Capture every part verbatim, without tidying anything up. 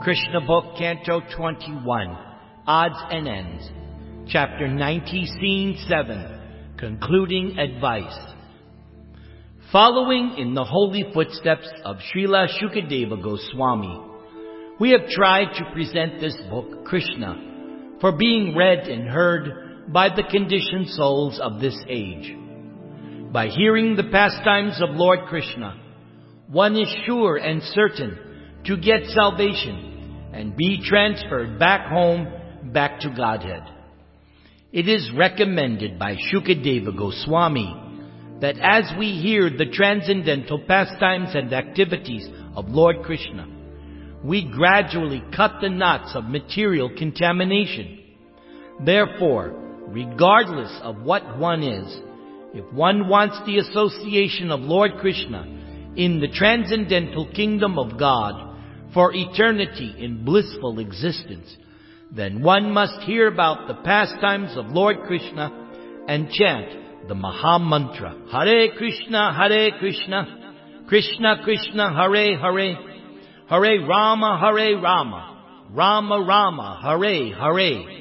Krishna Book, Canto twenty-one, Odds and Ends, Chapter ninety, Scene seven, Concluding Advice. Following in the holy footsteps of Srila Shukadeva Goswami, we have tried to present this book, Krishna, for being read and heard by the conditioned souls of this age. By hearing the pastimes of Lord Krishna, one is sure and certain to get salvation and be transferred back home, back to Godhead. It is recommended by Shukadeva Goswami that as we hear the transcendental pastimes and activities of Lord Krishna, we gradually cut the knots of material contamination. Therefore, regardless of what one is, if one wants the association of Lord Krishna in the transcendental kingdom of God for eternity in blissful existence, then one must hear about the pastimes of Lord Krishna and chant the Maha Mantra, Hare Krishna, Hare Krishna, Krishna Krishna, Hare Hare, Hare Rama, Hare Rama, Rama Rama, Hare Hare.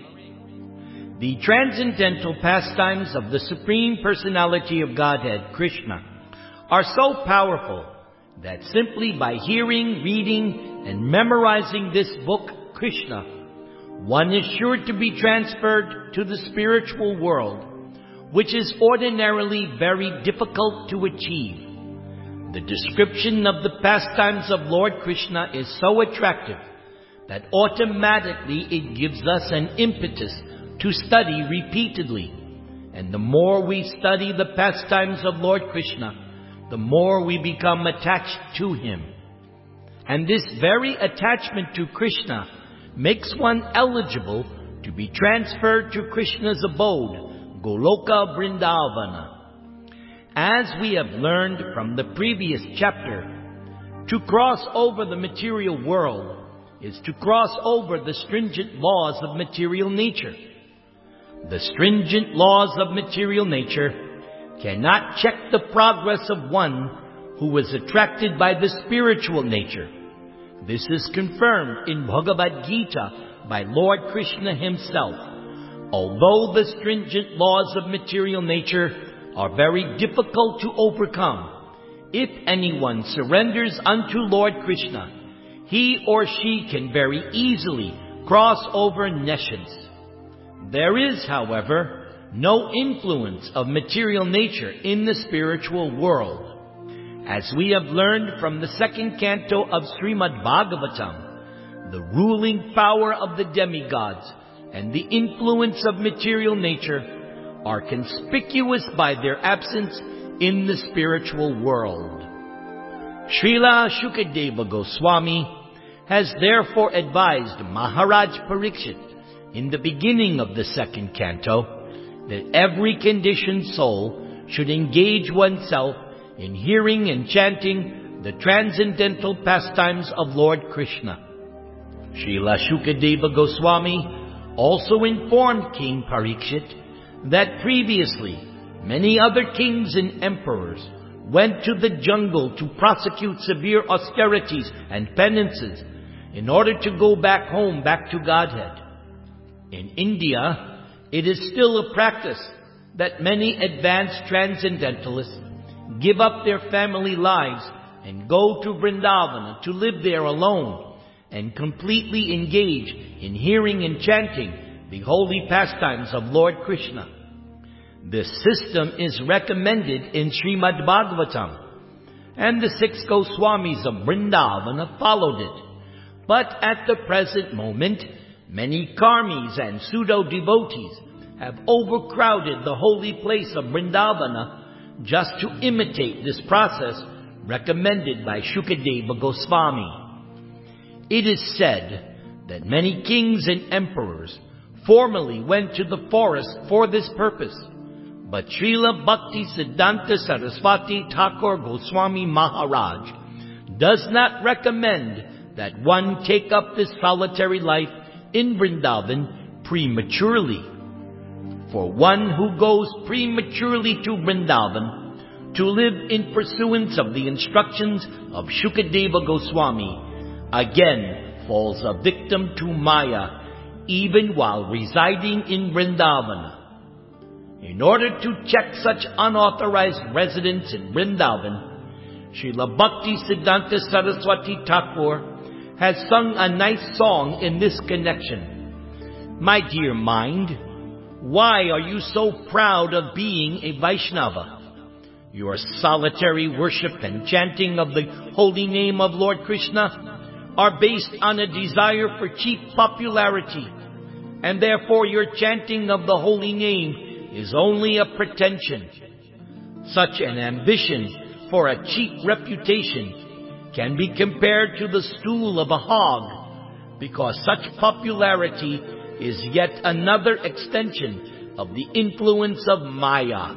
The transcendental pastimes of the Supreme Personality of Godhead, Krishna, are so powerful that simply by hearing, reading, and memorizing this book, Krishna, one is sure to be transferred to the spiritual world, which is ordinarily very difficult to achieve. The description of the pastimes of Lord Krishna is so attractive that automatically it gives us an impetus to study repeatedly. And the more we study the pastimes of Lord Krishna, the more we become attached to Him. And this very attachment to Krishna makes one eligible to be transferred to Krishna's abode, Goloka Vrindavana. As we have learned from the previous chapter, to cross over the material world is to cross over the stringent laws of material nature. The stringent laws of material nature cannot check the progress of one who is attracted by the spiritual nature. This is confirmed in Bhagavad Gita by Lord Krishna himself. Although the stringent laws of material nature are very difficult to overcome, if anyone surrenders unto Lord Krishna, he or she can very easily cross over nescience. There is, however, no influence of material nature in the spiritual world. As we have learned from the second canto of Srimad Bhagavatam, the ruling power of the demigods and the influence of material nature are conspicuous by their absence in the spiritual world. Srila Shukadeva Goswami has therefore advised Maharaj Parikshit in the beginning of the second canto that every conditioned soul should engage oneself in hearing and chanting the transcendental pastimes of Lord Krishna. Srila Shukadeva Goswami also informed King Parikshit that previously many other kings and emperors went to the jungle to prosecute severe austerities and penances in order to go back home, back to Godhead. In India, it is still a practice that many advanced transcendentalists give up their family lives and go to Vrindavana to live there alone and completely engage in hearing and chanting the holy pastimes of Lord Krishna. This system is recommended in Srimad Bhagavatam, and the six Goswamis of Vrindavana followed it. But at the present moment, many karmis and pseudo-devotees have overcrowded the holy place of Vrindavana just to imitate this process recommended by Shukadeva Goswami. It is said that many kings and emperors formerly went to the forest for this purpose, but Srila Bhakti Siddhanta Saraswati Thakur Goswami Maharaj does not recommend that one take up this solitary life in Vrindavan prematurely. For one who goes prematurely to Vrindavan to live in pursuance of the instructions of Shukadeva Goswami, again falls a victim to Maya even while residing in Vrindavan. In order to check such unauthorized residence in Vrindavan, Srila Bhakti Siddhanta Saraswati Thakur has sung a nice song in this connection. My dear mind, why are you so proud of being a Vaishnava? Your solitary worship and chanting of the holy name of Lord Krishna are based on a desire for cheap popularity, and therefore your chanting of the holy name is only a pretension. Such an ambition for a cheap reputation can be compared to the stool of a hog, because such popularity is yet another extension of the influence of Maya.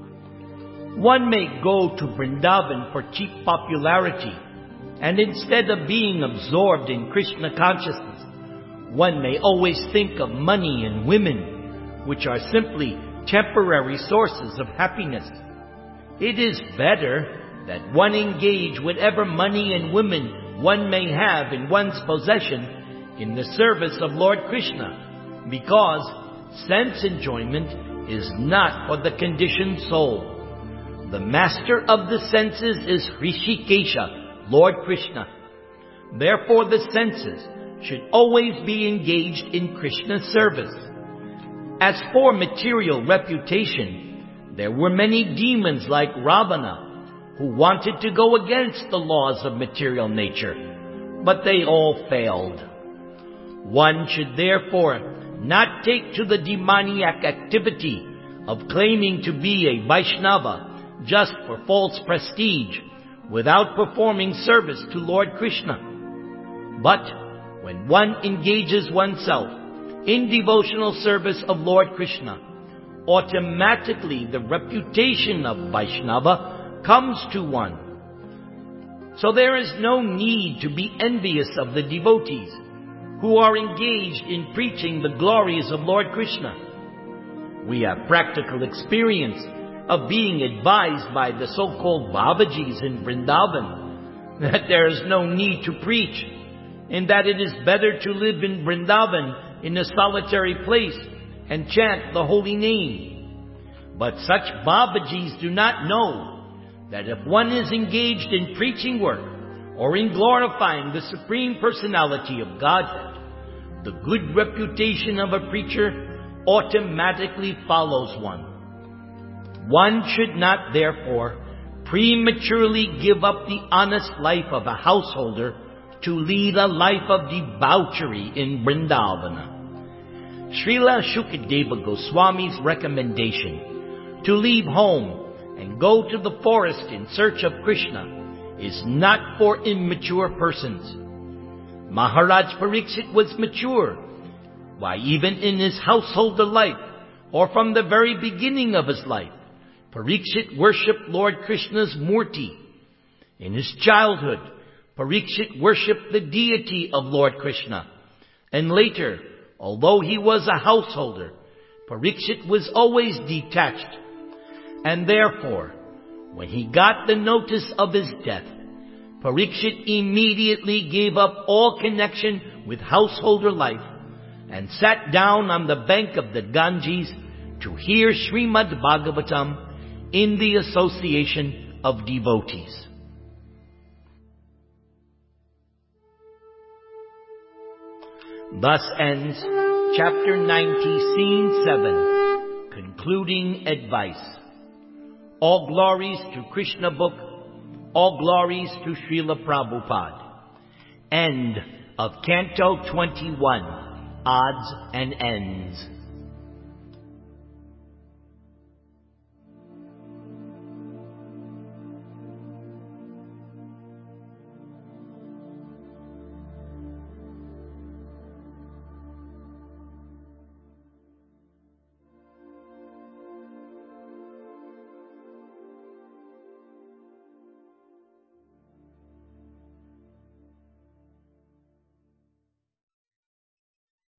One may go to Vrindavan for cheap popularity, and instead of being absorbed in Krishna consciousness, one may always think of money and women, which are simply temporary sources of happiness. It is better that one engage whatever money and women one may have in one's possession in the service of Lord Krishna, because sense enjoyment is not for the conditioned soul. The master of the senses is Hrishikesha, Lord Krishna. Therefore the senses should always be engaged in Krishna's service. As for material reputation, there were many demons like Ravana who wanted to go against the laws of material nature, but they all failed. One should therefore not take to the demoniac activity of claiming to be a Vaishnava just for false prestige, without performing service to Lord Krishna. But when one engages oneself in devotional service of Lord Krishna, automatically the reputation of Vaishnava comes to one. So there is no need to be envious of the devotees who are engaged in preaching the glories of Lord Krishna. We have practical experience of being advised by the so-called Babajis in Vrindavan that there is no need to preach, and that it is better to live in Vrindavan in a solitary place and chant the holy name. But such Babajis do not know that if one is engaged in preaching work or in glorifying the Supreme Personality of Godhead, the good reputation of a preacher automatically follows one. One should not, therefore, prematurely give up the honest life of a householder to lead a life of debauchery in Vrindavana. Srila Shukadeva Goswami's recommendation to leave home and go to the forest in search of Krishna is not for immature persons. Maharaj Parikshit was mature. Why, even in his householder life, or from the very beginning of his life, Parikshit worshipped Lord Krishna's Murti. In his childhood, Parikshit worshipped the deity of Lord Krishna. And later, although he was a householder, Parikshit was always detached. And therefore, when he got the notice of his death, Parikshit immediately gave up all connection with householder life and sat down on the bank of the Ganges to hear Srimad Bhagavatam in the association of devotees. Thus ends chapter ninety, scene seven, concluding advice. All glories to Krishna book, all glories to Srila Prabhupada. End of Canto twenty-one, Odds and Ends.